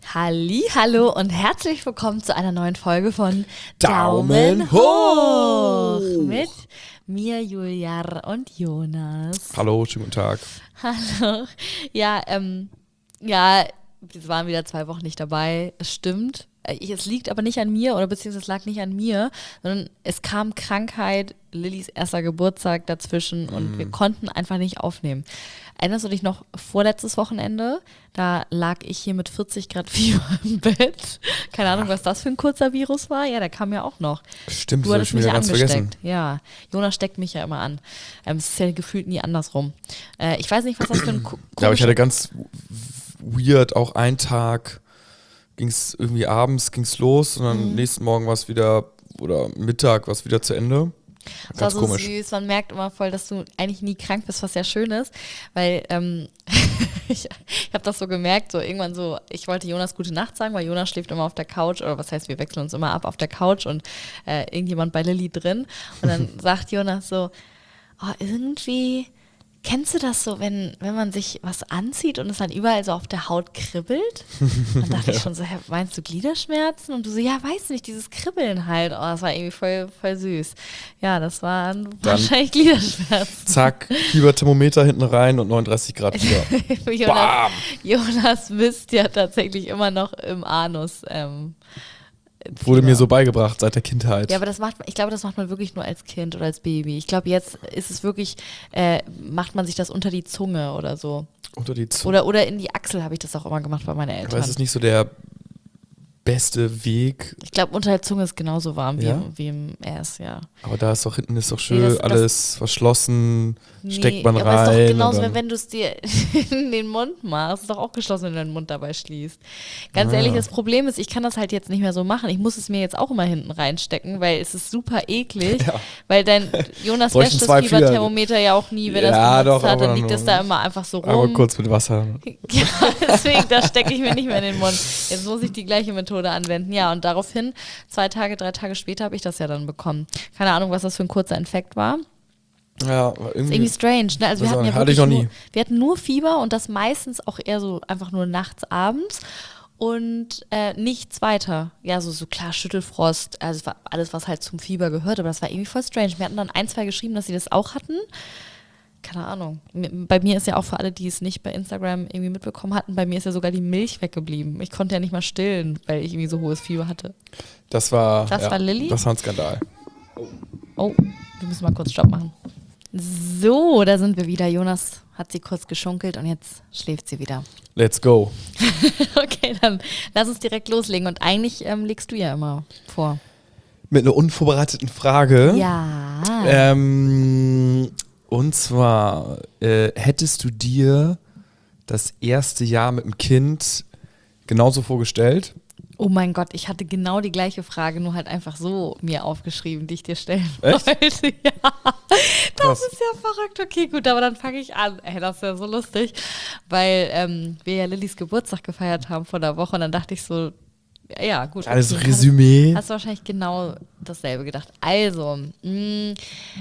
Hallo und herzlich willkommen zu einer neuen Folge von Daumen hoch mit mir, Julia und Jonas. Hallo, schönen guten Tag. Hallo. Ja, wir waren wieder 2 Wochen nicht dabei. Es stimmt. Es liegt aber nicht an mir oder beziehungsweise es lag nicht an mir, sondern es kam Krankheit, Lillys erster Geburtstag dazwischen und wir konnten einfach nicht aufnehmen. Erinnerst du dich noch vorletztes Wochenende? Da lag ich hier mit 40 Grad Fieber im Bett. Keine Ahnung, was das für ein kurzer Virus war. Ja, der kam ja auch noch. Stimmt, Du das habe hattest ich mich wieder ganz angesteckt. vergessen. Ja, Jonas steckt mich ja immer an. Es ist ja gefühlt nie andersrum. Ich weiß nicht, was das für ein Ja, aber ich hatte ganz weird auch einen Tag, ging es irgendwie abends, ging es los und dann nächsten Morgen war es wieder, oder Mittag war es wieder zu Ende. Das war Ganz so komisch. süß, man merkt immer voll, dass du eigentlich nie krank bist, was ja schön ist, weil ich habe das so gemerkt, so irgendwann so, ich wollte Jonas gute Nacht sagen, weil Jonas schläft immer auf der Couch, oder was heißt, wir wechseln uns immer ab auf der Couch und irgendjemand bei Lilly drin und dann sagt Jonas so, oh, irgendwie, kennst du das so, wenn man sich was anzieht und es dann überall so auf der Haut kribbelt? Dann dachte ich schon so, meinst du Gliederschmerzen? Und du so, ja, weiß nicht, dieses Kribbeln halt. Oh, das war irgendwie voll süß. Ja, das waren wahrscheinlich Gliederschmerzen. Zack, Fieberthermometer hinten rein und 39 Grad Fieber. Jonas misst ja tatsächlich immer noch im Anus. Wurde mir so beigebracht seit der Kindheit. Ja, aber ich glaube, das macht man wirklich nur als Kind oder als Baby. Ich glaube, jetzt ist es wirklich, macht man sich das unter die Zunge oder so. Unter die Zunge. Oder in die Achsel habe ich das auch immer gemacht bei meinen Eltern. Aber es ist nicht so der beste Weg. Ich glaube, unter der Zunge ist genauso warm Ja? wie im Ass, ja. Aber da ist doch hinten ist doch schön, Nee, das- alles verschlossen, steckt man aber rein. ist doch genauso, und dann- wenn du es dir in den Mund machst. Ist doch auch geschlossen, wenn du deinen Mund dabei schließt. Ganz ehrlich, das Problem ist, ich kann das halt jetzt nicht mehr so machen. Ich muss es mir jetzt auch immer hinten reinstecken, weil es ist super eklig. Ja. Weil Jonas Bräuchten wäscht das 2 Finger. Fieberthermometer ja auch nie, wenn er Ja, es benutzt doch, hat. Dann aber liegt es da immer einfach so rum. Aber kurz mit Wasser. Ja, deswegen, da stecke ich mir nicht mehr in den Mund. Jetzt muss ich die gleiche Methode anwenden. Ja, und daraufhin, 2 Tage, 3 Tage später habe ich das ja dann bekommen. Keine Ahnung, was das für ein kurzer Infekt war. Ja, Ist irgendwie strange, ne? Also wir Das hatten ja hatte wirklich ich noch nie. wir hatten nur Fieber und das meistens auch eher so einfach nur nachts, abends und nichts weiter. Ja, so klar, Schüttelfrost, also es war alles, was halt zum Fieber gehört, aber das war irgendwie voll strange. Wir hatten dann 1, 2 geschrieben, dass sie das auch hatten. Keine Ahnung. Bei mir ist ja auch für alle, die es nicht bei Instagram irgendwie mitbekommen hatten, bei mir ist ja sogar die Milch weggeblieben. Ich konnte ja nicht mal stillen, weil ich irgendwie so hohes Fieber hatte. Das war Lilly? Das war ein Skandal. Oh, wir müssen mal kurz Stopp machen. So, da sind wir wieder. Jonas hat sie kurz geschunkelt und jetzt schläft sie wieder. Let's go. Okay, dann lass uns direkt loslegen. Und eigentlich legst du ja immer vor. Mit einer unvorbereiteten Frage. Ja. Und zwar, hättest du dir das erste Jahr mit dem Kind genauso vorgestellt? Oh mein Gott, ich hatte genau die gleiche Frage, nur halt einfach so mir aufgeschrieben, die ich dir stellen Echt? wollte. Ja, das Krass. ist ja verrückt. Okay, gut, aber dann fange ich an. Ey, das ist ja so lustig, weil wir ja Lillys Geburtstag gefeiert haben vor der Woche und dann dachte ich so, ja gut. Alles okay, Resümee. Hast du wahrscheinlich genau dasselbe gedacht. Also, nee,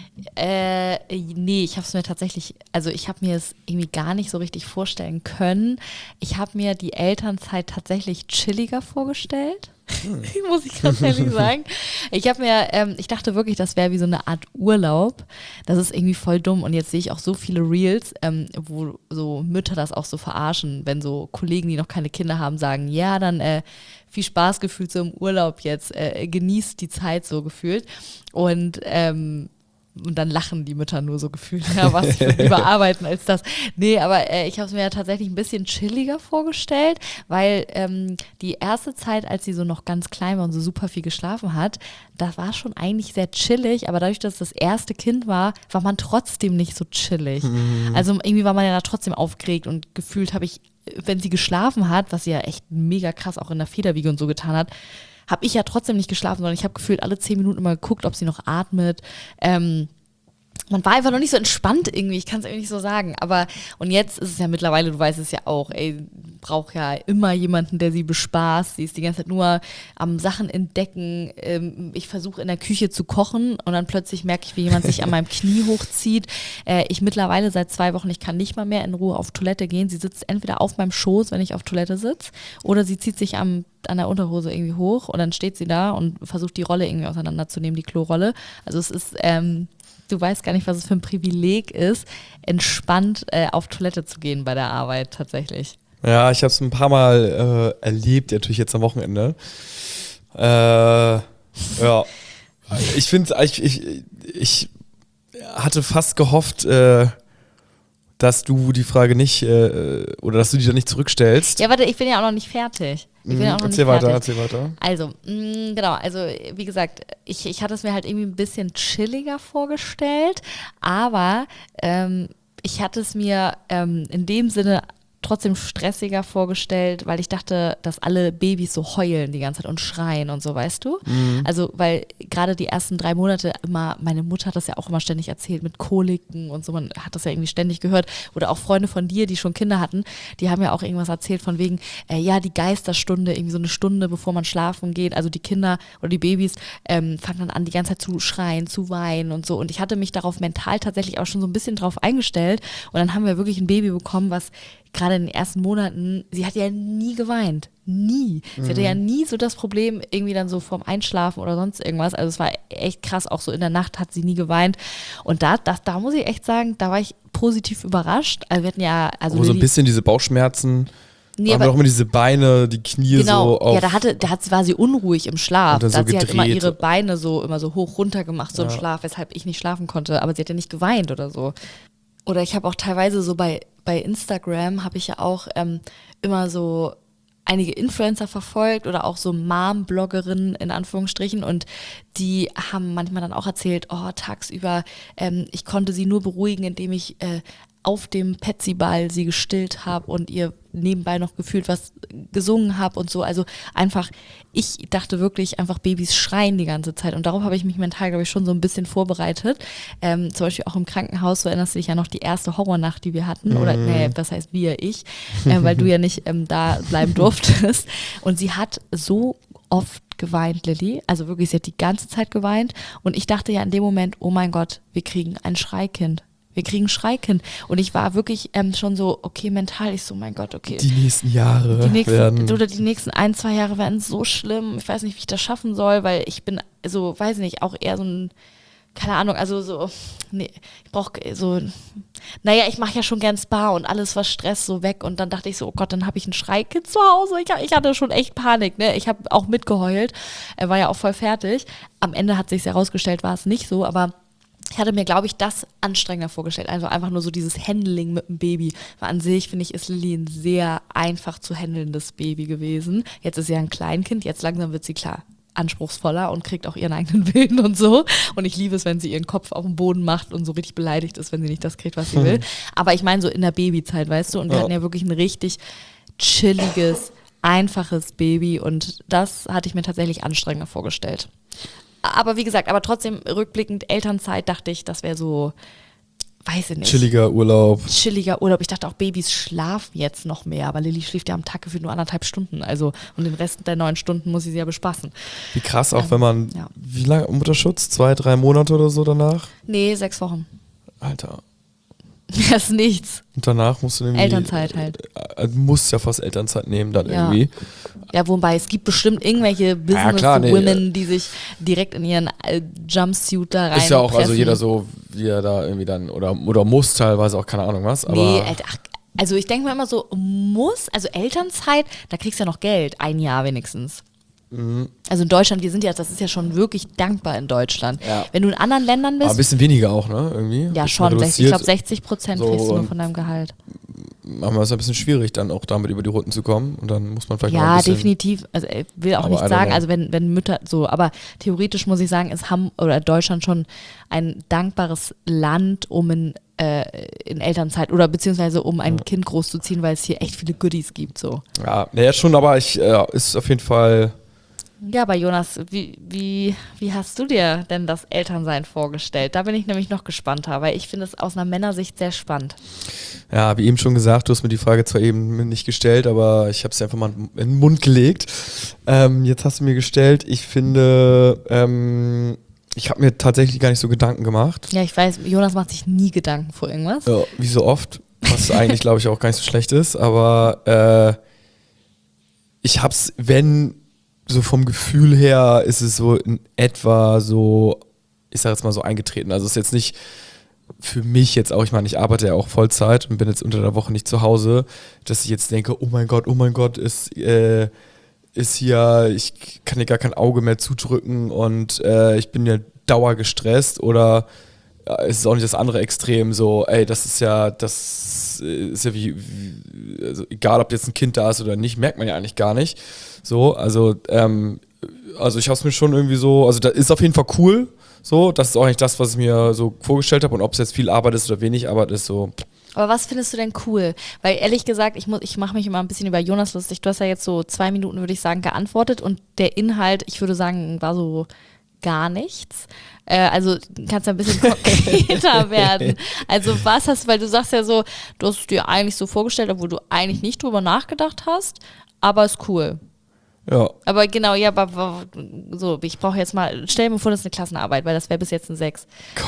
ich habe es mir tatsächlich, also ich habe mir es irgendwie gar nicht so richtig vorstellen können. Ich habe mir die Elternzeit tatsächlich chilliger vorgestellt. Muss ich ganz ehrlich sagen. Ich dachte wirklich, das wäre wie so eine Art Urlaub. Das ist irgendwie voll dumm. Und jetzt sehe ich auch so viele Reels, wo so Mütter das auch so verarschen, wenn so Kollegen, die noch keine Kinder haben, sagen, ja, dann viel Spaß gefühlt so im Urlaub jetzt, genießt die Zeit so gefühlt. Und dann lachen die Mütter nur so gefühlt, ja, was, ich würde lieber arbeiten als das. Nee, aber ich habe es mir ja tatsächlich ein bisschen chilliger vorgestellt, weil die erste Zeit, als sie so noch ganz klein war und so super viel geschlafen hat, das war schon eigentlich sehr chillig, aber dadurch, dass es das erste Kind war man trotzdem nicht so chillig. Also irgendwie war man ja da trotzdem aufgeregt und gefühlt habe ich, wenn sie geschlafen hat, was sie ja echt mega krass auch in der Federwiege und so getan hat, habe ich ja trotzdem nicht geschlafen, sondern ich habe gefühlt alle 10 Minuten immer geguckt, ob sie noch atmet. man war einfach noch nicht so entspannt irgendwie, ich kann es irgendwie nicht so sagen. Aber, und jetzt ist es ja mittlerweile, du weißt es ja auch, braucht ja immer jemanden, der sie bespaßt. Sie ist die ganze Zeit nur am Sachen entdecken. Ich versuche in der Küche zu kochen und dann plötzlich merke ich, wie jemand sich an meinem Knie hochzieht. Ich mittlerweile seit 2 Wochen, ich kann nicht mal mehr in Ruhe auf Toilette gehen. Sie sitzt entweder auf meinem Schoß, wenn ich auf Toilette sitze, oder sie zieht sich an der Unterhose irgendwie hoch und dann steht sie da und versucht die Rolle irgendwie auseinanderzunehmen, die Klorolle. Also es ist, du weißt gar nicht, was es für ein Privileg ist, entspannt auf Toilette zu gehen bei der Arbeit tatsächlich. Ja, ich habe es ein paar Mal erlebt, natürlich jetzt am Wochenende. Ja, ich finde, ich hatte fast gehofft, dass du die Frage nicht, oder dass du die dann nicht zurückstellst. Ja, warte, ich bin ja auch noch nicht fertig. Erzähl weiter. Also, genau, also wie gesagt, ich hatte es mir halt irgendwie ein bisschen chilliger vorgestellt, aber ich hatte es mir in dem Sinne trotzdem stressiger vorgestellt, weil ich dachte, dass alle Babys so heulen die ganze Zeit und schreien und so, weißt du? Also, weil gerade die ersten 3 Monate immer, meine Mutter hat das ja auch immer ständig erzählt mit Koliken und so, man hat das ja irgendwie ständig gehört. Oder auch Freunde von dir, die schon Kinder hatten, die haben ja auch irgendwas erzählt von wegen, ja, die Geisterstunde, irgendwie so eine Stunde, bevor man schlafen geht. Also die Kinder oder die Babys fangen dann an, die ganze Zeit zu schreien, zu weinen und so. Und ich hatte mich darauf mental tatsächlich auch schon so ein bisschen drauf eingestellt. Und dann haben wir wirklich ein Baby bekommen, was gerade in den ersten Monaten, sie hat ja nie geweint. Nie. Sie hatte ja nie so das Problem, irgendwie dann so vorm Einschlafen oder sonst irgendwas. Also es war echt krass, auch so in der Nacht hat sie nie geweint. Und da muss ich echt sagen, da war ich positiv überrascht. Also wir hatten ja, also so ein bisschen diese Bauchschmerzen. Nee, aber auch immer diese Beine, die Knie so auf. Ja, war sie unruhig im Schlaf. Da so hat sie halt immer gedreht. ihre Beine so immer so hoch runter gemacht, so im Schlaf, weshalb ich nicht schlafen konnte. Aber sie hat ja nicht geweint oder so. Oder ich habe auch teilweise so bei Instagram habe ich ja auch immer so einige Influencer verfolgt oder auch so Mom-Bloggerinnen in Anführungsstrichen und die haben manchmal dann auch erzählt, oh, tagsüber, ich konnte sie nur beruhigen, indem ich auf dem Petsy-Ball sie gestillt habe und ihr nebenbei noch gefühlt was gesungen habe und so. Also einfach, ich dachte wirklich einfach, Babys schreien die ganze Zeit und darauf habe ich mich mental, glaube ich, schon so ein bisschen vorbereitet. Zum Beispiel auch im Krankenhaus, so erinnerst du dich ja noch die erste Horrornacht, die wir hatten oder, nee, das heißt ich, weil du ja nicht da bleiben durftest und sie hat so oft geweint, Lilly, also wirklich, sie hat die ganze Zeit geweint und ich dachte ja in dem Moment, oh mein Gott, wir kriegen ein Schreikind. Wir kriegen ein Schreikind. Und ich war wirklich schon so, okay, mental, ich so, mein Gott, okay. Die nächsten Jahre die nächsten 1, 2 Jahre werden so schlimm. Ich weiß nicht, wie ich das schaffen soll, weil ich bin so, weiß nicht, auch eher so ein, keine Ahnung, also so, nee, ich brauche so, naja, ich mache ja schon gern Spa und alles war Stress so weg und dann dachte ich so, oh Gott, dann habe ich ein Schreikind zu Hause. Ich hatte schon echt Panik, ne? Ich habe auch mitgeheult. Er war ja auch voll fertig. Am Ende hat sich herausgestellt, war es nicht so, aber ich hatte mir, glaube ich, das anstrengender vorgestellt. Also einfach nur so dieses Handling mit dem Baby. Weil an sich, finde ich, ist Lilly ein sehr einfach zu handelndes Baby gewesen. Jetzt ist sie ja ein Kleinkind, jetzt langsam wird sie klar anspruchsvoller und kriegt auch ihren eigenen Willen und so. Und ich liebe es, wenn sie ihren Kopf auf den Boden macht und so richtig beleidigt ist, wenn sie nicht das kriegt, was sie will. Aber ich meine so in der Babyzeit, weißt du? Und wir hatten ja wirklich ein richtig chilliges, einfaches Baby und das hatte ich mir tatsächlich anstrengender vorgestellt. Aber wie gesagt, aber trotzdem rückblickend Elternzeit dachte ich, das wäre so, weiß ich nicht. Chilliger Urlaub. Ich dachte auch, Babys schlafen jetzt noch mehr, aber Lilly schläft ja am Tag gefühlt nur 1,5 Stunden. Also und den Rest der 9 Stunden muss ich sie ja bespaßen. Wie krass auch, wenn man, wie lange Mutterschutz? 2, 3 Monate oder so danach? Nee, 6 Wochen. Alter. Das ist nichts. Und danach musst du irgendwie... Elternzeit halt. Du musst ja fast Elternzeit nehmen dann irgendwie. Ja, wobei es gibt bestimmt irgendwelche Business-Women, die sich direkt in ihren Jumpsuit da rein ist ja auch, also jeder so, wie er da irgendwie dann, oder muss teilweise auch, keine Ahnung was, aber... Nee, also ich denke mir immer so, also Elternzeit, da kriegst du ja noch Geld, 1 Jahr wenigstens. Also in Deutschland, das ist ja schon wirklich dankbar in Deutschland. Ja. Wenn du in anderen Ländern bist. Aber ein bisschen weniger auch, ne? Irgendwie. Ja, schon. Ich glaube 60% kriegst du nur von deinem Gehalt. Aber es ist ein bisschen schwierig, dann auch damit über die Runden zu kommen. Und dann muss man vielleicht noch ein bisschen... Ja, definitiv. Also ich will auch nicht sagen, also wenn Mütter so, aber theoretisch muss ich sagen, ist Deutschland schon ein dankbares Land, um in Elternzeit oder beziehungsweise um ein Kind großzuziehen, weil es hier echt viele Goodies gibt. So. Ja, naja, schon, aber ist auf jeden Fall Ja, aber Jonas, wie hast du dir denn das Elternsein vorgestellt? Da bin ich nämlich noch gespannter, weil ich finde es aus einer Männersicht sehr spannend. Ja, wie eben schon gesagt, du hast mir die Frage zwar eben nicht gestellt, aber ich habe sie einfach mal in den Mund gelegt. Jetzt hast du mir gestellt, ich finde, ich habe mir tatsächlich gar nicht so Gedanken gemacht. Ja, ich weiß, Jonas macht sich nie Gedanken vor irgendwas. Ja, wie so oft, was eigentlich, glaube ich, auch gar nicht so schlecht ist, aber ich hab's, wenn so vom Gefühl her ist es so in etwa so, ich sag jetzt mal so eingetreten. Also es ist jetzt nicht für mich jetzt auch, ich meine, ich arbeite ja auch Vollzeit und bin jetzt unter der Woche nicht zu Hause, dass ich jetzt denke, oh mein Gott, ist hier, ich kann hier gar kein Auge mehr zudrücken und ich bin ja dauergestresst oder es ist auch nicht das andere Extrem, so, ey, das ist ja wie also egal, ob jetzt ein Kind da ist oder nicht, merkt man ja eigentlich gar nicht. So, also ich habe es mir schon irgendwie so, also das ist auf jeden Fall cool, so, das ist auch nicht das, was ich mir so vorgestellt habe und ob es jetzt viel Arbeit ist oder wenig Arbeit ist, so. Aber was findest du denn cool? Weil ehrlich gesagt, ich mache mich immer ein bisschen über Jonas lustig. Du hast ja jetzt so 2 Minuten, würde ich sagen, geantwortet und der Inhalt, ich würde sagen, war so gar nichts. Also kannst du ein bisschen konkreter werden. Also was hast du, weil du sagst ja so, du hast es dir eigentlich so vorgestellt, obwohl du eigentlich nicht drüber nachgedacht hast, aber ist cool. Ja. Aber genau, ja, aber so, ich brauche jetzt mal, stell mir vor, das ist eine Klassenarbeit, weil das wäre bis jetzt ein 6.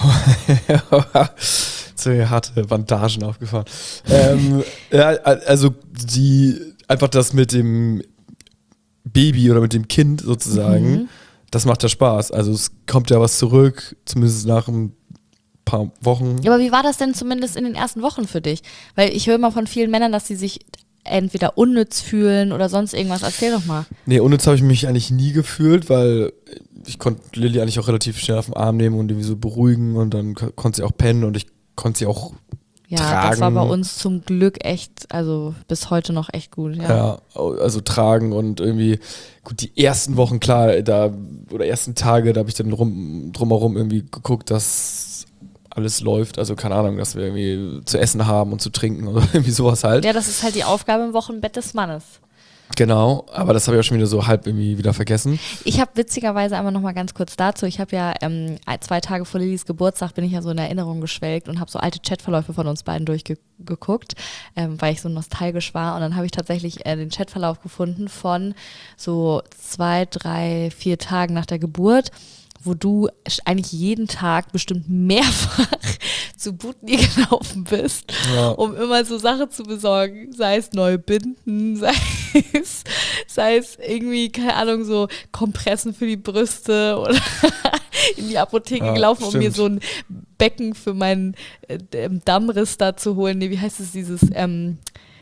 So harte Bandagen aufgefahren. Ja, also einfach das mit dem Baby oder mit dem Kind sozusagen, das macht ja Spaß. Also es kommt ja was zurück, zumindest nach ein paar Wochen. Ja, aber wie war das denn zumindest in den ersten Wochen für dich? Weil ich höre immer von vielen Männern, dass sie sich entweder unnütz fühlen oder sonst irgendwas. Erzähl doch mal. Nee, unnütz habe ich mich eigentlich nie gefühlt, weil ich konnte Lilly eigentlich auch relativ schnell auf den Arm nehmen und irgendwie so beruhigen und dann konnte sie auch pennen und ich konnte sie auch tragen. Das war bei uns zum Glück echt, also bis heute noch echt gut. Ja, also tragen und irgendwie, gut, die ersten Wochen, klar, oder ersten Tage, da habe ich dann drumherum irgendwie geguckt, dass alles läuft, also keine Ahnung, dass wir irgendwie zu essen haben und zu trinken oder irgendwie sowas halt. Ja, das ist halt die Aufgabe im Wochenbett des Mannes. Genau, aber das habe ich auch schon wieder so halb irgendwie wieder vergessen. Ich habe witzigerweise einmal noch mal ganz kurz dazu, ich habe ja 2 Tage vor Lillys Geburtstag bin ich ja so in Erinnerung geschwelgt und habe so alte Chatverläufe von uns beiden durchgeguckt, weil ich so nostalgisch war und dann habe ich tatsächlich den Chatverlauf gefunden von so 2, 3, 4 Tagen nach der Geburt, wo du eigentlich jeden Tag bestimmt mehrfach zu Butni gelaufen bist, um immer so Sachen zu besorgen, sei es neue Binden, sei es irgendwie, keine Ahnung, so Kompressen für die Brüste oder in die Apotheke gelaufen, um mir so ein Becken für meinen Dammriss da zu holen. Nee, wie heißt es, dieses kein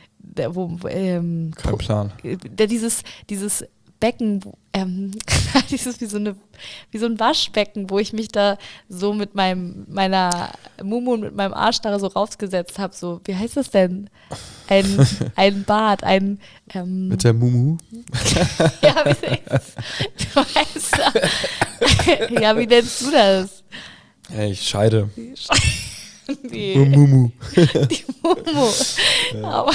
Plan. Dieses Becken, dieses wie so ein Waschbecken, wo ich mich da so mit meiner Mumu und mit meinem Arsch da so raufgesetzt habe. So, wie heißt das denn? Ein Bad, mit der Mumu? Ja, du weißt das. Ja, wie nennst du das? Hey, ich scheide. Nee. Mumu. Die Mumu. Ja. Aber,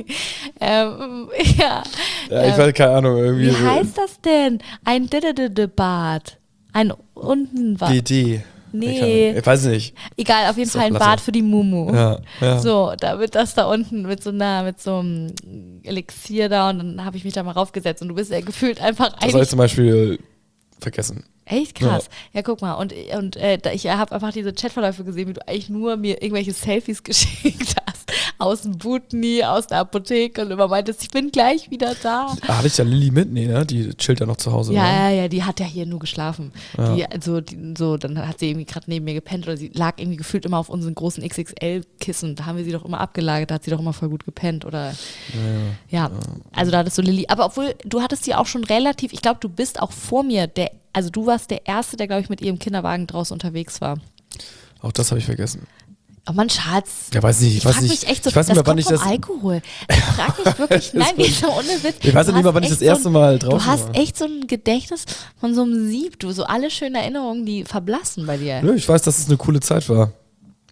ja. Ja, ich weiß keine Ahnung. Irgendwie wie heißt das denn? Ein Bad. Ein Untenbad. BD. Nee. Ich weiß nicht. Egal, auf jeden Fall ein Bad für die Mumu. Ja. So, da wird das da unten mit so einem Elixier da und dann habe ich mich da mal raufgesetzt und du bist ja gefühlt einfach das habe ich zum Beispiel vergessen. Echt krass. Ja, guck mal. Und ich habe einfach diese Chatverläufe gesehen, wie du eigentlich nur mir irgendwelche Selfies geschickt hast. Aus dem Butni, aus der Apotheke und immer meintest, ich bin gleich wieder da. Hatte ich ja Lilly mit? Nee, ne? Die chillt ja noch zu Hause. Ja, die hat ja hier nur geschlafen. Ja. Dann hat sie irgendwie gerade neben mir gepennt oder sie lag irgendwie gefühlt immer auf unseren großen XXL-Kissen. Da haben wir sie doch immer abgelagert, da hat sie doch immer voll gut gepennt. Oder ja. Also da hattest du Lilly. Aber obwohl, du hattest sie auch schon relativ, ich glaube, du bist auch vor mir also du warst der Erste, der, glaube ich, mit ihrem Kinderwagen draußen unterwegs war. Auch das habe ich vergessen. Oh Mann, Schatz. Ja, weiß nicht. Ich frage mich echt so, ich weiß das nicht mehr, kommt vom Alkohol. Ich frage mich wirklich, nein, so ohne Witz. Ich weiß nicht mehr, wann ich das erste Mal draußen war. Du hast echt so ein Gedächtnis von so einem Sieb, so alle schönen Erinnerungen, die verblassen bei dir. Nö, ich weiß, dass es eine coole Zeit war.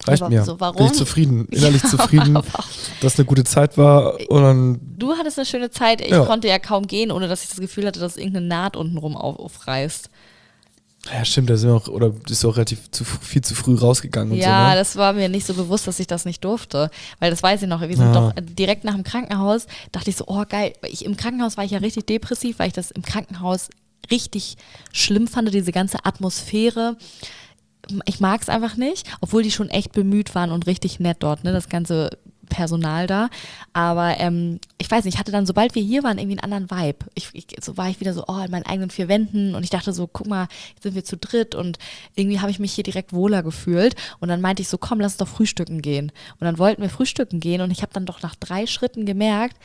Reicht aber mir. so, warum? Bin ich zufrieden, innerlich Ja, zufrieden, aber dass eine gute Zeit war und dann, du hattest eine schöne Zeit. Ich konnte ja kaum gehen, ohne dass ich das Gefühl hatte, dass irgendeine Naht untenrum aufreißt. ja stimmt, da sind wir auch, oder bist du auch relativ viel zu früh rausgegangen und so, Ja, ne? das war mir nicht so bewusst, dass ich das nicht durfte. Weil das weiß ich noch, wir sind doch direkt nach dem Krankenhaus, dachte ich so, oh geil, im Krankenhaus war ich ja richtig depressiv, weil ich das im Krankenhaus richtig schlimm fand, diese ganze Atmosphäre. Ich mag es einfach nicht, obwohl die schon echt bemüht waren und richtig nett dort, ne, das ganze Personal da. Aber ich weiß nicht, ich hatte dann, sobald wir hier waren, irgendwie einen anderen Vibe. So war ich wieder so, in meinen eigenen vier Wänden und ich dachte so, guck mal, jetzt sind wir zu dritt und irgendwie habe ich mich hier direkt wohler gefühlt. Und dann meinte ich so, komm, lass uns doch frühstücken gehen. Und dann wollten wir frühstücken gehen und ich habe dann doch nach 3 Schritten gemerkt,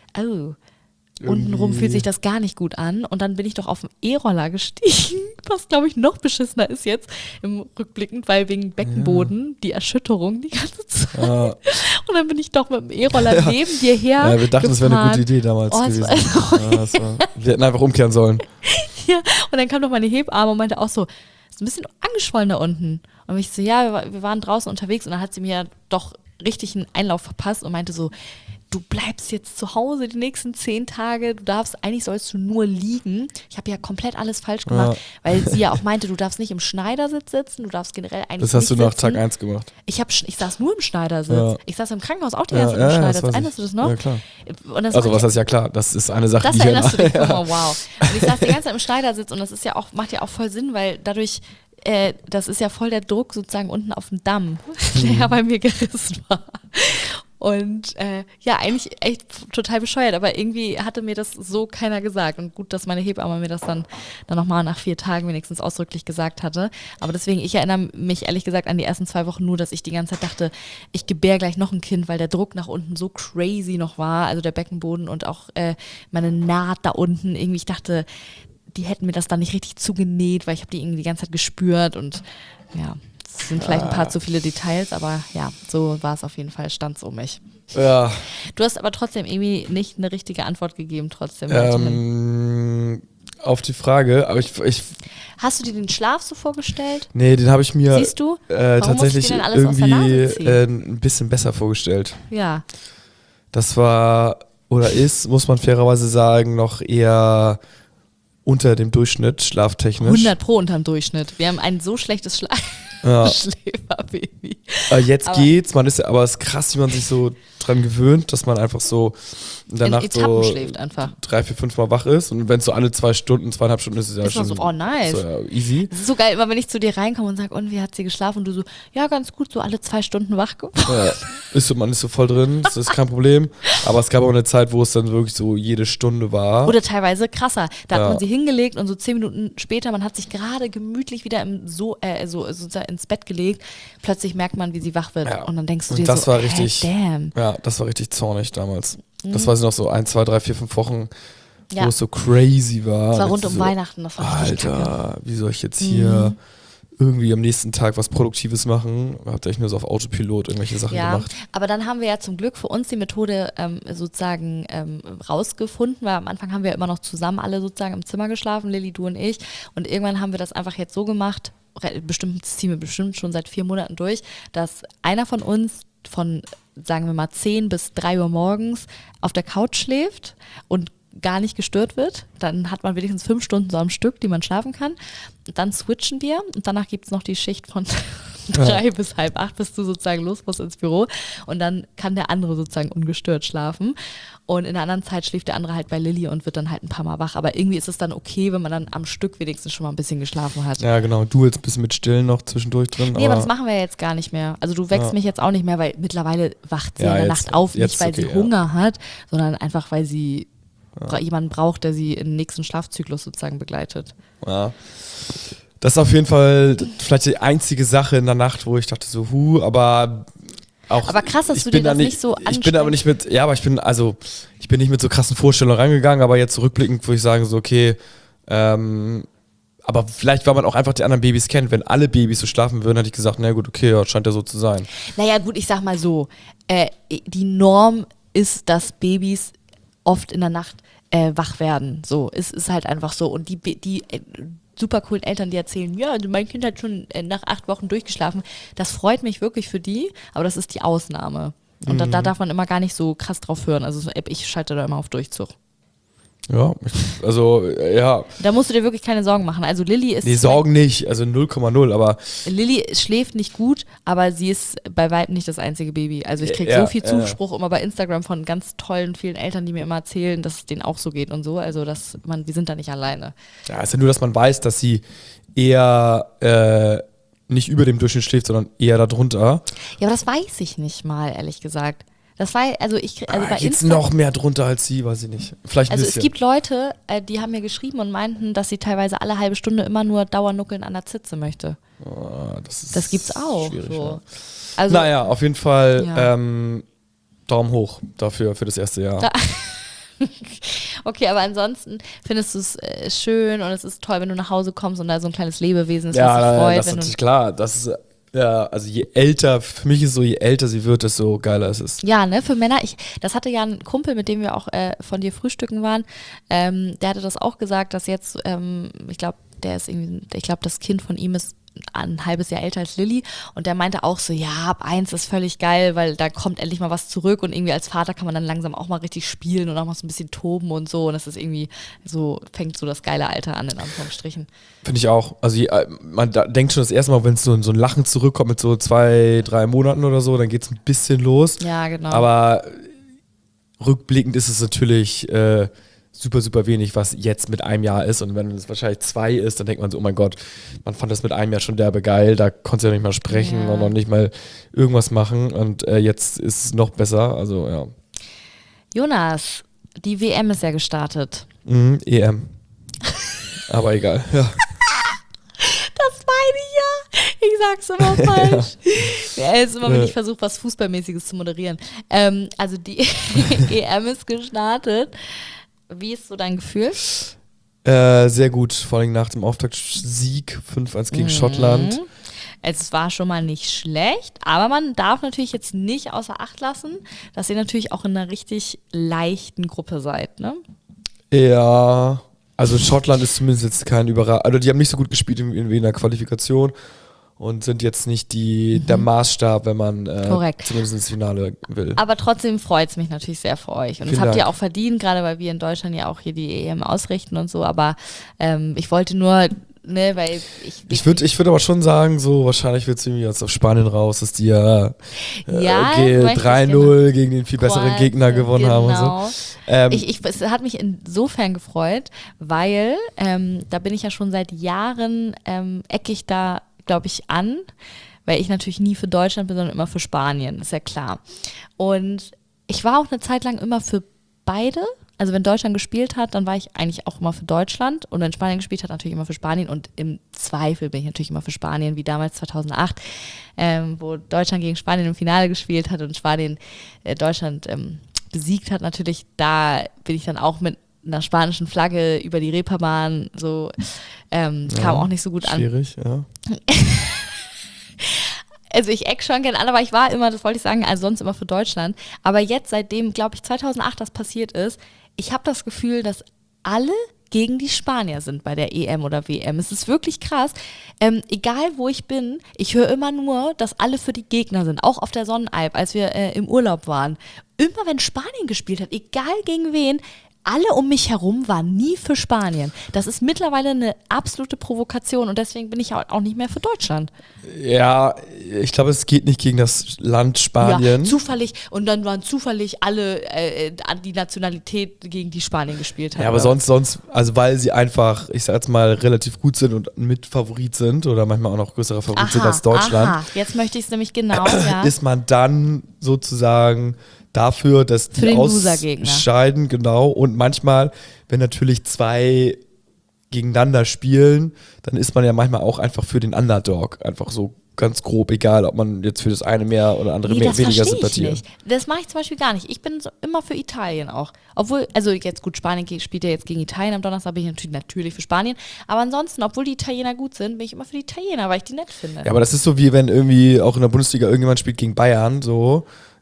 untenrum fühlt sich das gar nicht gut an. Und dann bin ich doch auf den E-Roller gestiegen, was, glaube ich, noch beschissener ist jetzt im Rückblickend, weil wegen Beckenboden die Erschütterung die ganze Zeit. Ja. Und dann bin ich doch mit dem E-Roller neben dir her Ja, wir dachten, das wäre eine gute Idee damals gewesen. Wir hätten einfach umkehren sollen. Ja, und dann kam doch meine Hebamme und meinte auch so, ist ein bisschen angeschwollen da unten. Und ich so, ja, wir waren draußen unterwegs und dann hat sie mir doch richtig einen Einlauf verpasst und meinte so, du bleibst jetzt zu Hause die nächsten 10 Tage, eigentlich sollst du nur liegen. Ich habe ja komplett alles falsch gemacht, weil sie ja auch meinte, du darfst nicht im Schneidersitz sitzen, du darfst generell eigentlich nicht sitzen. Das hast du nach Tag 1 gemacht. Ich saß nur im Schneidersitz. Ja. Ich saß im Krankenhaus auch die ganze Zeit im Schneidersitz. Erinnerst du das noch? Ja, klar. Und das Also was heißt ja klar, das ist eine Sache, das die erinnerst du dich, ja. oh, wow. Und ich saß die ganze Zeit im Schneidersitz und das ist ja auch, macht ja auch voll Sinn, weil dadurch, das ist ja voll der Druck sozusagen unten auf dem Damm, der ja bei mir gerissen war. Und ja, eigentlich echt total bescheuert, aber irgendwie hatte mir das so keiner gesagt. Und gut, dass meine Hebamme mir das dann nochmal nach 4 Tagen wenigstens ausdrücklich gesagt hatte. Aber deswegen, ich erinnere mich ehrlich gesagt an die ersten 2 Wochen nur, dass ich die ganze Zeit dachte, ich gebär gleich noch ein Kind, weil der Druck nach unten so crazy noch war, also der Beckenboden und auch meine Naht da unten. Irgendwie, ich dachte, die hätten mir das dann nicht richtig zugenäht, weil ich habe die irgendwie die ganze Zeit gespürt und ja. Das sind vielleicht ein paar zu viele Details, aber ja, so war es auf jeden Fall, stand es um mich. Ja. Du hast aber trotzdem irgendwie nicht eine richtige Antwort gegeben, trotzdem. Auf die Frage, aber ich Hast du dir den Schlaf so vorgestellt? Nee, den habe ich mir Siehst du? tatsächlich musst du dir denn alles aus der irgendwie Nase ziehen? ein bisschen besser vorgestellt. Ja. Das war oder ist, muss man fairerweise sagen, noch eher unter dem Durchschnitt, schlaftechnisch. 100% unterm Durchschnitt. Wir haben ein so schlechtes Schläferbaby. Jetzt geht's, aber es ist krass, wie man sich so dran gewöhnt, dass man einfach so in der Nacht so schläft einfach. 3, 4, 5 Mal wach ist und wenn es so alle 2 Stunden, 2,5 Stunden ist, ist es ja schon so, oh nice. So, ja, easy. Das ist so geil, immer wenn ich zu dir reinkomme und sage, und wie hat sie geschlafen? Und du so, ja ganz gut, so alle 2 Stunden wach geworden. Ja, man ist so voll drin, das ist kein Problem, aber es gab auch eine Zeit, wo es dann wirklich so jede Stunde war. Oder teilweise krasser, da hat man sie hingelegt und so 10 Minuten später, man hat sich gerade gemütlich wieder sozusagen ins Bett gelegt, plötzlich merkt man, wie sie wach wird und dann denkst du dir das so, war richtig, damn. Ja, das war richtig zornig damals. Das weiß ich noch so 1, 2, 3, 4, 5 Wochen, wo es so crazy war. Das war rund um Weihnachten, das war richtig Alter, kacke. wie soll ich jetzt hier irgendwie am nächsten Tag was Produktives machen? Hab ich nur so auf Autopilot irgendwelche Sachen gemacht. Aber dann haben wir ja zum Glück für uns die Methode sozusagen rausgefunden, weil am Anfang haben wir immer noch zusammen alle sozusagen im Zimmer geschlafen, Lilly, du und ich. Und irgendwann haben wir das einfach jetzt so gemacht, das ziehen wir bestimmt schon seit 4 Monaten durch, dass einer von uns von, sagen wir mal, 10 bis 3 Uhr morgens auf der Couch schläft und gar nicht gestört wird. Dann hat man wenigstens 5 Stunden so am Stück, die man schlafen kann. Und dann switchen wir und danach gibt es noch die Schicht von 3 bis 7:30, bis du sozusagen los musst ins Büro. Und dann kann der andere sozusagen ungestört schlafen. Und in der anderen Zeit schläft der andere halt bei Lilly und wird dann halt ein paar Mal wach. Aber irgendwie ist es dann okay, wenn man dann am Stück wenigstens schon mal ein bisschen geschlafen hat. Ja, genau. Du jetzt ein bisschen mit Stillen noch zwischendurch drin. Nee, aber das machen wir jetzt gar nicht mehr. Also du wächst mich jetzt auch nicht mehr, weil mittlerweile wacht sie in der Nacht auf, nicht weil sie Hunger hat, sondern einfach, weil sie jemanden braucht, der sie im nächsten Schlafzyklus sozusagen begleitet. Ja. Das ist auf jeden Fall vielleicht die einzige Sache in der Nacht, wo ich dachte so, aber auch. Aber krass, dass du dir das nicht so anstrengst. Ich bin aber nicht mit, aber ich bin nicht mit so krassen Vorstellungen rangegangen, aber jetzt rückblickend würde ich sagen so, okay, aber vielleicht, weil man auch einfach die anderen Babys kennt. Wenn alle Babys so schlafen würden, hätte ich gesagt, na gut, okay, ja, scheint ja so zu sein. Naja gut, ich sag mal so, die Norm ist, dass Babys oft in der Nacht wach werden. So, es ist halt einfach so. Und super coolen Eltern, die erzählen, ja, also mein Kind hat schon nach 8 Wochen durchgeschlafen. Das freut mich wirklich für die, aber das ist die Ausnahme. Und da darf man immer gar nicht so krass drauf hören. Also ich schalte da immer auf Durchzug. Ja, ja. Da musst du dir wirklich keine Sorgen machen. Also Lilly ist... Nee, Sorgen nicht, also 0,0, aber... Lilly schläft nicht gut, aber sie ist bei weitem nicht das einzige Baby. Also ich kriege so viel Zuspruch immer bei Instagram von ganz tollen, vielen Eltern, die mir immer erzählen, dass es denen auch so geht und so. Also wir sind da nicht alleine. Ja, es ist ja nur, dass man weiß, dass sie eher nicht über dem Durchschnitt schläft, sondern eher darunter. Ja, aber das weiß ich nicht mal, ehrlich gesagt. Das war, also bei geht's noch mehr drunter als sie, weiß ich nicht. Vielleicht ein bisschen. Es gibt Leute, die haben mir geschrieben und meinten, dass sie teilweise alle halbe Stunde immer nur Dauernuckeln an der Zitze möchte. Oh, das gibt's auch. So. Ja. Also, naja, auf jeden Fall Daumen hoch dafür, für das erste Jahr. Okay, aber ansonsten findest du es schön und es ist toll, wenn du nach Hause kommst und da so ein kleines Lebewesen ist, was sich freut. Das ist natürlich klar. Das ist... Ja, also für mich ist so, je älter sie wird, desto geiler es ist. Ja, ne, für Männer, das hatte ja ein Kumpel, mit dem wir auch von dir frühstücken waren, der hatte das auch gesagt, dass jetzt, ich glaube, das Kind von ihm ist ein halbes Jahr älter als Lilly und der meinte auch so, ja, ab 1 ist völlig geil, weil da kommt endlich mal was zurück und irgendwie als Vater kann man dann langsam auch mal richtig spielen und auch mal so ein bisschen toben und so und das ist irgendwie so, fängt so das geile Alter an, in Anführungsstrichen. Finde ich auch. Also man denkt schon das erste Mal, wenn es so ein Lachen zurückkommt mit so 2-3 Monaten oder so, dann geht es ein bisschen los. Ja, genau. Aber rückblickend ist es natürlich super, super wenig, was jetzt mit einem Jahr ist. Und wenn es wahrscheinlich 2 ist, dann denkt man so, oh mein Gott, man fand das mit einem Jahr schon derbe geil. Da konntest du ja nicht mal sprechen und noch nicht mal irgendwas machen. Und jetzt ist es noch besser. Also, ja. Jonas, die WM ist ja gestartet. EM. Aber egal, ja. Das meine ich ja. Ich sag's immer falsch. Ja, ist immer, wenn ich versuche, was Fußballmäßiges zu moderieren. Also die EM ist gestartet. Wie ist so dein Gefühl? Sehr gut, vor allem nach dem Auftaktsieg 5-1 gegen Schottland. Es war schon mal nicht schlecht, aber man darf natürlich jetzt nicht außer Acht lassen, dass ihr natürlich auch in einer richtig leichten Gruppe seid, ne? Ja, also Schottland ist zumindest jetzt kein also die haben nicht so gut gespielt in der Qualifikation und sind jetzt nicht der Maßstab, wenn man zumindest ins Finale will. Aber trotzdem freut es mich natürlich sehr für euch. Und das habt ihr auch verdient, gerade weil wir in Deutschland ja auch hier die EM ausrichten und so. Aber ich wollte nur, ne, weil ich würde aber schon sagen, so wahrscheinlich wird es irgendwie jetzt auf Spanien raus, dass die 3-0 gegen den viel besseren Gegner gewonnen haben und so. Es hat mich insofern gefreut, weil da bin ich ja schon seit Jahren ecke ich da, glaube ich, an, weil ich natürlich nie für Deutschland bin, sondern immer für Spanien, ist ja klar. Und ich war auch eine Zeit lang immer für beide. Also wenn Deutschland gespielt hat, dann war ich eigentlich auch immer für Deutschland und wenn Spanien gespielt hat, natürlich immer für Spanien und im Zweifel bin ich natürlich immer für Spanien, wie damals 2008, wo Deutschland gegen Spanien im Finale gespielt hat und Spanien Deutschland besiegt hat. Natürlich, da bin ich dann auch mit einer spanischen Flagge über die Reeperbahn, so kam auch nicht so gut an. Schwierig, ja. Also ich eck schon gerne an, aber ich war immer, das wollte ich sagen, also sonst immer für Deutschland. Aber jetzt, seitdem, glaube ich, 2008 das passiert ist, ich habe das Gefühl, dass alle gegen die Spanier sind bei der EM oder WM. Es ist wirklich krass. Egal, wo ich bin, ich höre immer nur, dass alle für die Gegner sind. Auch auf der Sonnenalp, als wir im Urlaub waren. Immer wenn Spanien gespielt hat, egal gegen wen, alle um mich herum waren nie für Spanien. Das ist mittlerweile eine absolute Provokation und deswegen bin ich auch nicht mehr für Deutschland. Ja, ich glaube, es geht nicht gegen das Land Spanien. Ja, zufällig. Und dann waren zufällig alle an die Nationalität, gegen die Spanien gespielt haben. Ja, aber sonst, also weil sie einfach, ich sag jetzt mal, relativ gut sind und Mitfavorit sind oder manchmal auch noch größere Favorit sind als Deutschland. Aha, jetzt möchte ich es nämlich genau, ja. Ist man dann sozusagen dafür, dass die ausscheiden, genau. Und manchmal, wenn natürlich 2 gegeneinander spielen, dann ist man ja manchmal auch einfach für den Underdog. Einfach so ganz grob, egal, ob man jetzt für das eine mehr oder andere weniger sympathiert. Nicht. Das mache ich zum Beispiel gar nicht. Ich bin immer für Italien auch. Obwohl, also jetzt gut, Spanien spielt ja jetzt gegen Italien. Am Donnerstag bin ich natürlich für Spanien. Aber ansonsten, obwohl die Italiener gut sind, bin ich immer für die Italiener, weil ich die nett finde. Ja, aber das ist so wie wenn irgendwie auch in der Bundesliga irgendjemand spielt gegen Bayern, so.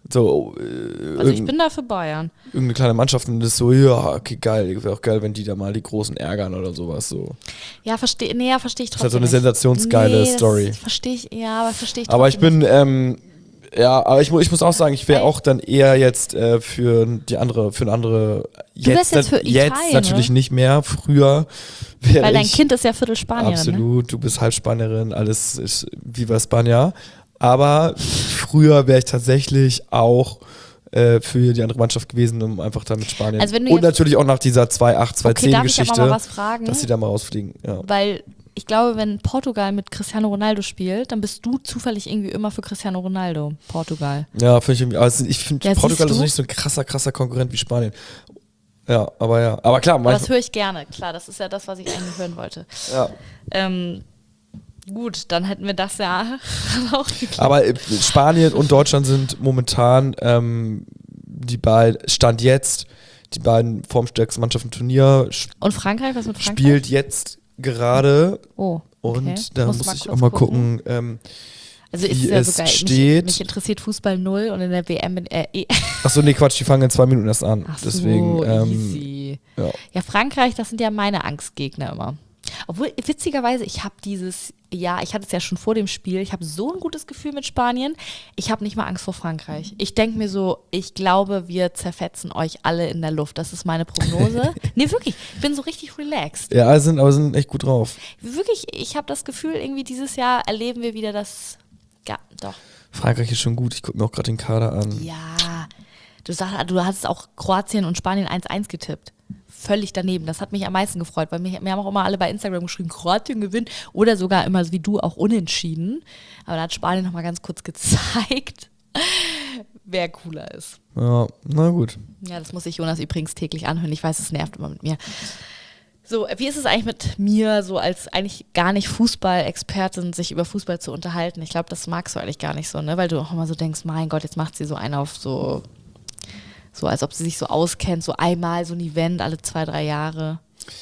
So, Also ich bin da für Bayern. irgendeine kleine Mannschaft und das ist so, ja, okay, geil. Wäre auch geil, wenn die da mal die Großen ärgern oder sowas. So. Ja, verstehe ich trotzdem. Das ist halt so eine nicht. sensationsgeile Story. Verstehe ich, ja, aber verstehe ich Aber ich trotzdem bin, aber ich muss auch sagen, ich wäre auch dann eher jetzt für eine andere, wärst jetzt für jetzt Italien, natürlich oder? nicht mehr, früher wäre Weil dein ich, Kind ist ja Viertel Spanierin. Ne? absolut, du bist Halbspanierin, alles ist Viva España, aber früher wäre ich tatsächlich auch für die andere Mannschaft gewesen, um einfach dann mit Spanien Also wenn du und jetzt- natürlich auch nach dieser 2-8, 2-10 Okay, darf ich aber Geschichte, mal was fragen? dass sie da mal rausfliegen. Ja. Weil ich glaube, wenn Portugal mit Cristiano Ronaldo spielt, dann bist du zufällig irgendwie immer für Cristiano Ronaldo, Portugal. Ja, finde ich irgendwie, also ich finde Ja, Portugal siehst ist du? nicht so ein krasser Konkurrent wie Spanien. Ja. Aber klar, Aber das höre ich gerne, klar, das ist ja das, was ich eigentlich hören wollte. ja. Gut, dann hätten wir das ja auch geklärt. Aber Spanien und Deutschland sind momentan Stand jetzt die beiden formstärksten Mannschaften im Turnier. Und Frankreich, was mit Frankreich? Spielt jetzt gerade Oh, okay. und da muss ich kurz auch mal gucken. Also ist wie es ja es sogar, steht. mich interessiert Fußball 0 und in der WM bin Achso, nee, Quatsch, die fangen in 2 Minuten erst an. Ach so, Deswegen, easy. ja. Ja, Frankreich, das sind ja meine Angstgegner immer. Obwohl, witzigerweise, ich habe dieses Jahr, ich hatte es ja schon vor dem Spiel, ich habe so ein gutes Gefühl mit Spanien, ich habe nicht mal Angst vor Frankreich. Ich denke mir so, ich glaube, wir zerfetzen euch alle in der Luft. Das ist meine Prognose. Nee, wirklich, ich bin so richtig relaxed. Ja, sind echt gut drauf. Wirklich, ich habe das Gefühl, irgendwie dieses Jahr erleben wir wieder das, ja, doch. Frankreich ist schon gut, ich gucke mir auch gerade den Kader an. Ja, du hast auch Kroatien und Spanien 1-1 getippt. Völlig daneben. Das hat mich am meisten gefreut, weil mir haben auch immer alle bei Instagram geschrieben, Kroatien gewinnt oder sogar immer wie du auch unentschieden. Aber da hat Spanien nochmal ganz kurz gezeigt, wer cooler ist. Ja, na gut. Ja, das muss ich Jonas übrigens täglich anhören. Ich weiß, es nervt immer mit mir. So, wie ist es eigentlich mit mir, so als eigentlich gar nicht Fußball-Expertin, sich über Fußball zu unterhalten? Ich glaube, das magst du eigentlich gar nicht so, ne? Weil du auch immer so denkst, mein Gott, jetzt macht sie so einen auf so als ob sie sich so auskennt, so einmal so ein Event alle 2-3 Jahre.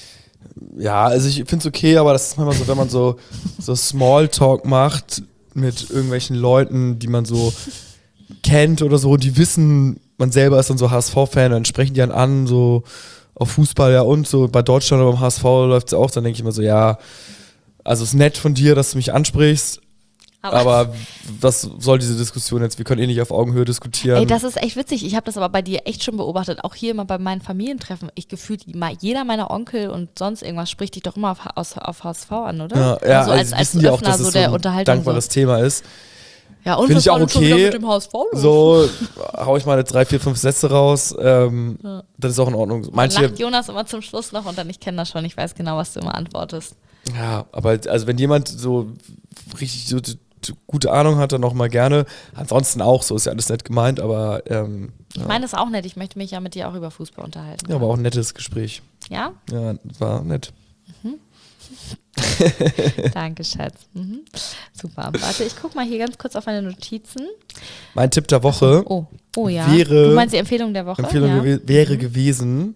Ja, also ich finde es okay, aber das ist manchmal so, wenn man so Smalltalk macht mit irgendwelchen Leuten, die man so kennt oder so, die wissen, man selber ist dann so HSV-Fan, dann sprechen die dann an, so auf Fußball, ja und so, bei Deutschland oder beim HSV läuft es auch, dann denke ich immer so, ja, also es ist nett von dir, dass du mich ansprichst, aber was soll diese Diskussion jetzt? Wir können eh nicht auf Augenhöhe diskutieren. Ey, das ist echt witzig. Ich habe das aber bei dir echt schon beobachtet. Auch hier immer bei meinen Familientreffen. Ich gefühlt, jeder meiner Onkel und sonst irgendwas spricht dich doch immer auf HSV an, oder? Ja, also als wissen die auch, Öffner dass so es so der ein Unterhaltung dankbares Thema ist. Ja, und Finde was ich auch war denn schon wieder okay. mit dem HSV los? So hau ich mal 3, 4, 5 Sätze raus. Das ist auch in Ordnung. Dann Manche, lacht Jonas immer zum Schluss noch und dann, ich kenne das schon, ich weiß genau, was du immer antwortest. ja, aber also wenn jemand so richtig so gute Ahnung hat, dann noch mal gerne. Ansonsten auch, so ist ja alles nett gemeint, aber Ich meine das auch nett, ich möchte mich ja mit dir auch über Fußball unterhalten. ja, war auch ein nettes Gespräch. Ja? Ja, war nett. Danke, Schatz. Mhm. Super. Warte, ich gucke mal hier ganz kurz auf meine Notizen. Mein Tipp der Woche Oh ja. wäre, Du meinst die Empfehlung der Woche? wäre gewesen,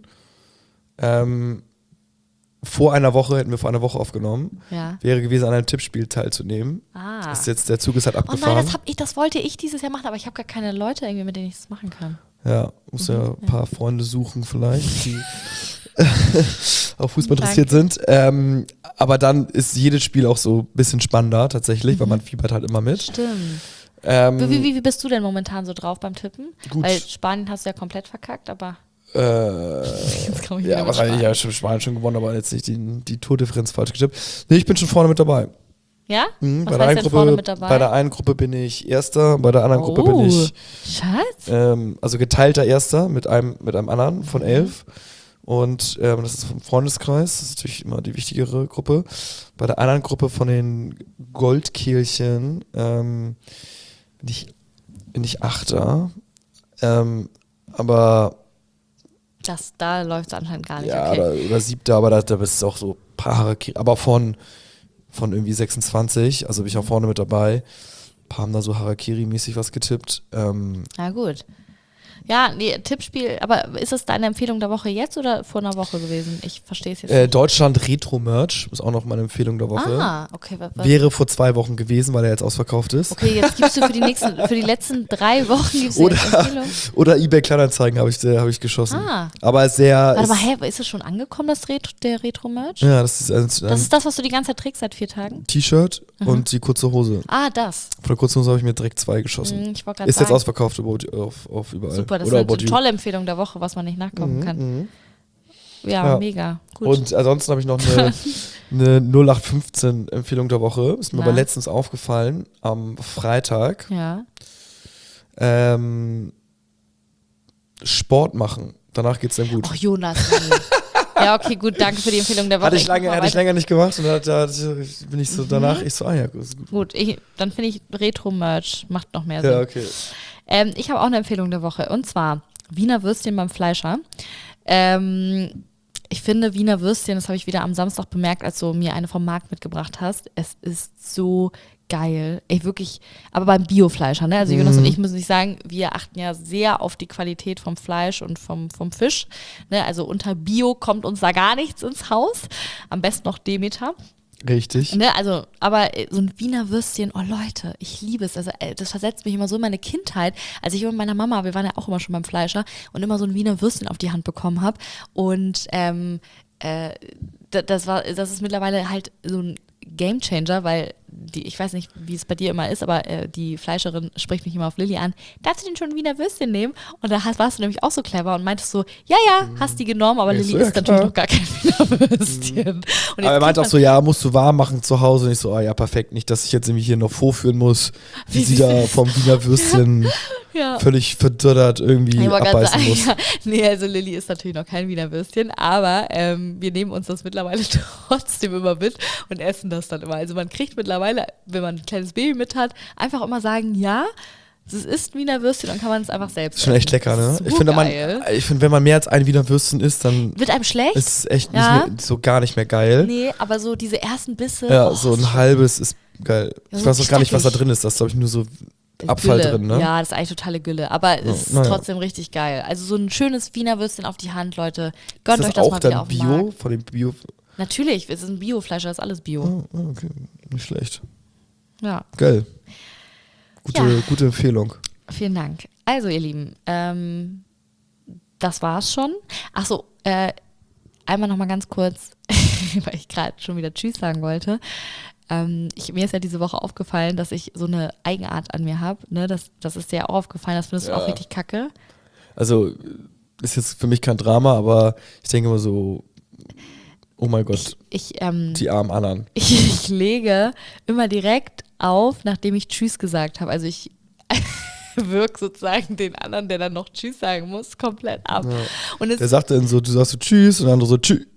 vor einer Woche, hätten wir vor einer Woche aufgenommen, Ja. wäre gewesen, an einem Tippspiel teilzunehmen. Ah. Das ist jetzt, der Zug ist halt Oh abgefahren. nein, das wollte ich dieses Jahr machen, aber ich habe gar keine Leute irgendwie, mit denen ich das machen kann. Ja, muss ja ein paar Freunde suchen vielleicht, die auf Fußball Danke. interessiert sind. Aber dann ist jedes Spiel auch so ein bisschen spannender tatsächlich, weil man fiebert halt immer mit. Stimmt. Ähm, Wie bist du denn momentan so drauf beim Tippen? Gut. Weil Spanien hast du ja komplett verkackt, aber jetzt komm ich wieder ja, mit wahrscheinlich Spanien. ja schon Spanien schon gewonnen, aber jetzt nicht die Tordifferenz falsch getippt. Nee, ich bin schon vorne mit dabei. Ja? Mhm, Was heißt denn vorne mit dabei? Bei der einen Gruppe bin ich Erster, bei der anderen Gruppe bin ich Schatz? also geteilter Erster mit einem anderen von 11. Und das ist vom Freundeskreis, das ist natürlich immer die wichtigere Gruppe. Bei der anderen Gruppe von den Goldkehlchen bin ich Achter. Aber Da läuft es anscheinend gar nicht. ja, Okay. oder Siebter, aber da bist du auch so ein paar Harakiri, aber von irgendwie 26, also bin ich auch vorne mit dabei. Ein paar haben da so Harakiri-mäßig was getippt. Na gut. Ja, nee, Tippspiel, aber ist es deine Empfehlung der Woche jetzt oder vor einer Woche gewesen? Ich verstehe es jetzt nicht. Deutschland Retro-Merch ist auch noch meine Empfehlung der Woche. Okay. Wäre vor 2 Wochen gewesen, weil er jetzt ausverkauft ist. Okay, jetzt gibst du für die letzten 3 Wochen gibst du jetzt Empfehlung. Oder eBay Kleinanzeigen habe ich geschossen. Aber sehr. Warte mal, ist es schon angekommen, der Retro-Merch? Ja, das ist das ist das, was du die ganze Zeit trägst seit 4 Tagen? T-Shirt und die kurze Hose. Das. Von der kurzen Hose habe ich mir direkt 2 geschossen. Ich wollte gerade ist sagen. jetzt ausverkauft auf überall. Super, das ist eine tolle Empfehlung der Woche, was man nicht nachkaufen kann. Ja, mega. Gut. Und ansonsten habe ich noch eine 0815 Empfehlung der Woche. Ist mir aber letztens aufgefallen, am Freitag. Ja. Sport machen. Danach geht es dann gut. Ach, Jonas. Ja, okay, gut, danke für die Empfehlung der Woche. Hatte ich länger nicht gemacht und da bin ich so danach, ja, gut. Gut, dann finde ich Retro-Merch macht noch mehr Sinn. Ja, okay. Ich habe auch eine Empfehlung der Woche und zwar Wiener Würstchen beim Fleischer. Ich finde Wiener Würstchen, das habe ich wieder am Samstag bemerkt, als du mir eine vom Markt mitgebracht hast. Es ist so geil. Ey, wirklich, aber beim Biofleischer, ne? Also Jonas und ich müssen nicht sagen, wir achten ja sehr auf die Qualität vom Fleisch und vom Fisch. Ne? Also unter Bio kommt uns da gar nichts ins Haus. Am besten noch Demeter. Richtig. Ne, also, aber so ein Wiener Würstchen, oh Leute, ich liebe es. Also das versetzt mich immer so in meine Kindheit, als ich mit meiner Mama, wir waren ja auch immer schon beim Fleischer und immer so ein Wiener Würstchen auf die Hand bekommen habe. Und das ist mittlerweile halt so ein Gamechanger, weil ich weiß nicht, wie es bei dir immer ist, aber die Fleischerin spricht mich immer auf Lilly an, darfst du denn schon Wiener Würstchen nehmen? Und da warst du nämlich auch so clever und meintest so, ja, hast die genommen, aber Lilly isst natürlich noch gar kein Wiener Würstchen. Und aber er meint auch so, ja, musst du warm machen zu Hause. Und ich so, ja, perfekt, nicht, dass ich jetzt irgendwie hier noch vorführen muss, wie sie da vom Wiener Würstchen völlig verdörrt irgendwie abbeißen muss. Ja. Nee, also Lilly isst natürlich noch kein Wiener Würstchen, aber wir nehmen uns das mittlerweile trotzdem immer mit und essen das dann immer. Also man kriegt mittlerweile, wenn man ein kleines Baby mit hat, einfach immer sagen, ja, es ist Wiener Würstchen, dann kann man es einfach selbst essen. Schon echt lecker, ne? Ich finde, wenn man mehr als ein Wiener Würstchen isst, dann wird einem schlecht. Ist es echt so gar nicht mehr geil. Nee, aber so diese ersten Bisse. Ja, so ein halbes ist geil. Ja, ich weiß auch gar nicht, was da drin ist. Das ist, glaube ich, nur so Abfall Gülle drin, ne? Ja, das ist eigentlich totale Gülle, aber es ist trotzdem richtig geil. Also so ein schönes Wiener Würstchen auf die Hand, Leute. Gönnt euch das mal wieder auf den Markt. Bio? Von dem Bio? Natürlich, es ist ein Biofleisch, das ist alles Bio. Oh, okay, nicht schlecht. Ja. Geil. Gute Empfehlung. Vielen Dank. Also, ihr Lieben, das war's schon. Achso, einmal nochmal ganz kurz, weil ich gerade schon wieder Tschüss sagen wollte. Mir ist ja diese Woche aufgefallen, dass ich so eine Eigenart an mir habe. Ne? Das ist dir ja auch aufgefallen, das findest du auch richtig kacke. Also, ist jetzt für mich kein Drama, aber ich denke immer so, oh mein Gott, die armen anderen. Ich lege immer direkt auf, nachdem ich Tschüss gesagt habe. Also ich wirke sozusagen den anderen, der dann noch Tschüss sagen muss, komplett ab. Ja. Und der sagt dann so, du sagst so Tschüss und der andere so Tschüss.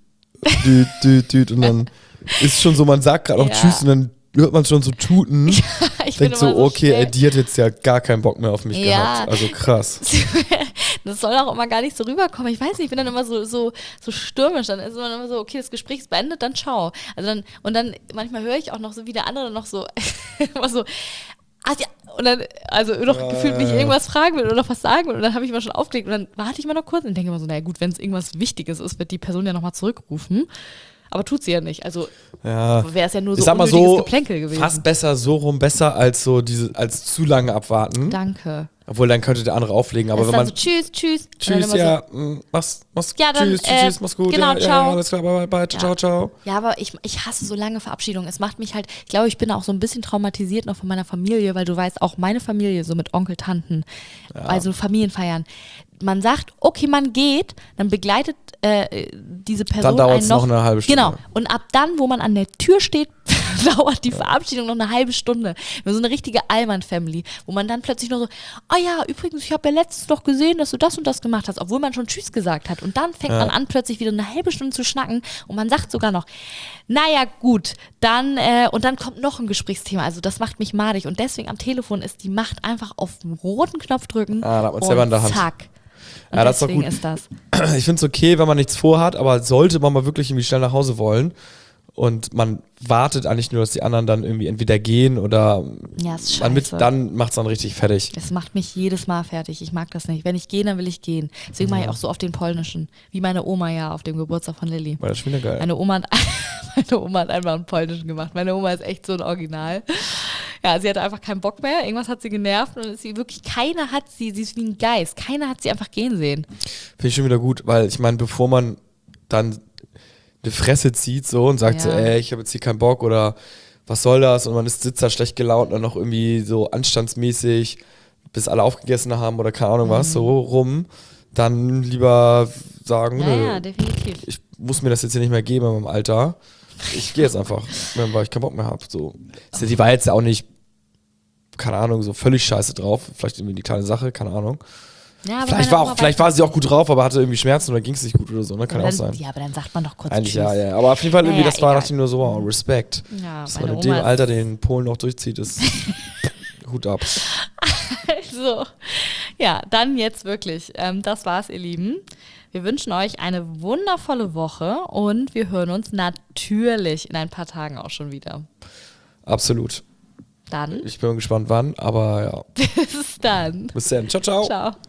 Düt. Und dann ist schon so, man sagt gerade noch Tschüss und dann hört man schon so tuten. Ja, denkt so, okay, die hat jetzt ja gar keinen Bock mehr auf mich gehabt. Also krass. Das soll auch immer gar nicht so rüberkommen. Ich weiß nicht, ich bin dann immer so stürmisch. Dann ist man immer so, okay, das Gespräch ist beendet, dann ciao. Also dann manchmal höre ich auch noch so, wie der andere noch so, immer so, ja. Und dann, also noch gefühlt mich irgendwas fragen will oder noch was sagen will. Und dann habe ich immer schon aufgelegt und dann warte ich mal noch kurz und denke immer so, naja gut, wenn es irgendwas Wichtiges ist, wird die Person ja nochmal zurückrufen. Aber tut sie ja nicht. Also wäre es ja nur so unnötiges Geplänkel gewesen. Fast besser so rum, besser als so als zu lange abwarten. Danke. Obwohl, dann könnte der andere auflegen. Aber wenn man so, tschüss. Tschüss, ja, so, mach's ja, dann, tschüss, mach's gut. Genau, ciao. Ja, alles klar, bye, ciao. Ja, aber ich hasse so lange Verabschiedungen. Es macht mich halt, ich glaube, ich bin auch so ein bisschen traumatisiert noch von meiner Familie, weil du weißt, auch meine Familie, so mit Onkel, Tanten, also Familienfeiern. Man sagt, okay, man geht, dann begleitet diese Person dann dauert es noch eine halbe Stunde. Genau. Und ab dann, wo man an der Tür steht, dauert die Verabschiedung noch eine halbe Stunde. Wir haben so eine richtige Allmann-Family, wo man dann plötzlich nur so, ja, übrigens, ich habe ja letztens doch gesehen, dass du das und das gemacht hast, obwohl man schon Tschüss gesagt hat. Und dann fängt man an, plötzlich wieder eine halbe Stunde zu schnacken und man sagt sogar noch, naja, gut, dann, und dann kommt noch ein Gesprächsthema. Also das macht mich madig. Und deswegen am Telefon ist die Macht einfach auf den roten Knopf drücken da hat man selber in der Hand. Zack. Und ja, das ist doch gut. ist das. Ich finde es okay, wenn man nichts vorhat, aber sollte man mal wirklich irgendwie schnell nach Hause wollen und man wartet eigentlich nur, dass die anderen dann irgendwie entweder gehen oder Ja, ist scheiße. dann macht es dann richtig fertig. Das macht mich jedes Mal fertig. Ich mag das nicht. Wenn ich gehe, dann will ich gehen. Deswegen mache ich auch so auf den polnischen. Wie meine Oma ja auf dem Geburtstag von Lilly. War das schon wieder geil. Meine Oma hat einfach einen polnischen gemacht. Meine Oma ist echt so ein Original. Ja, sie hatte einfach keinen Bock mehr. Irgendwas hat sie genervt und ist sie wirklich, sie ist wie ein Geist. Keiner hat sie einfach gehen sehen. Finde ich schon wieder gut, weil ich meine, bevor man dann eine Fresse zieht so und sagt so, ich habe jetzt hier keinen Bock oder was soll das und man sitzt da schlecht gelaunt und noch irgendwie so anstandsmäßig, bis alle aufgegessen haben oder keine Ahnung was, so rum, dann lieber sagen, Ja, definitiv. ich muss mir das jetzt hier nicht mehr geben in meinem Alter. Ich gehe jetzt einfach, weil ich keinen Bock mehr habe. So. Die war jetzt ja auch nicht, keine Ahnung, so völlig scheiße drauf. Vielleicht irgendwie eine kleine Sache, keine Ahnung. Ja, Vielleicht war sie auch gut drauf, aber hatte irgendwie Schmerzen oder ging es nicht gut oder so, ne? Kann ja auch sein. Ja, aber dann sagt man doch kurz Eigentlich Tschüss. ja. Aber auf jeden Fall irgendwie, das war egal. dachte ich nur so, wow, Respekt. Ja, Dass man in dem Alter den Polen noch durchzieht, ist Hut ab. Also, ja, dann jetzt wirklich. Das war's, ihr Lieben. Wir wünschen euch eine wundervolle Woche und wir hören uns natürlich in ein paar Tagen auch schon wieder. Absolut. Dann. Ich bin gespannt wann, aber ja. Bis dann. Bis dann. Ciao, ciao. Ciao.